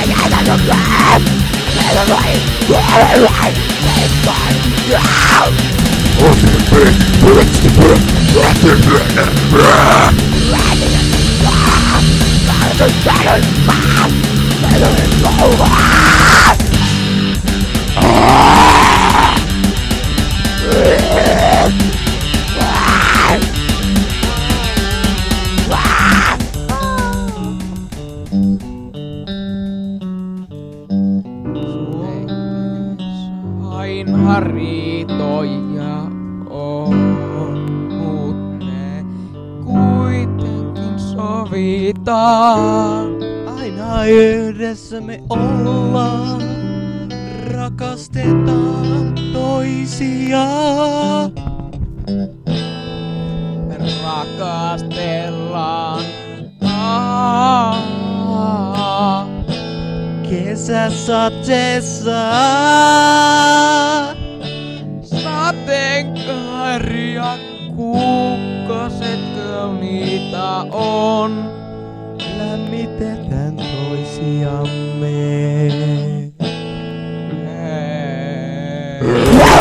Aina riitoja on, mut ne kuitenkin sovitaan. Aina yhdessä me ollaan, rakastetaan toisiaan. Rakastellaan. Kesäsateessa Sateenkaari ja kukkaset niitä on. lämmitetään toisiamme. Hei.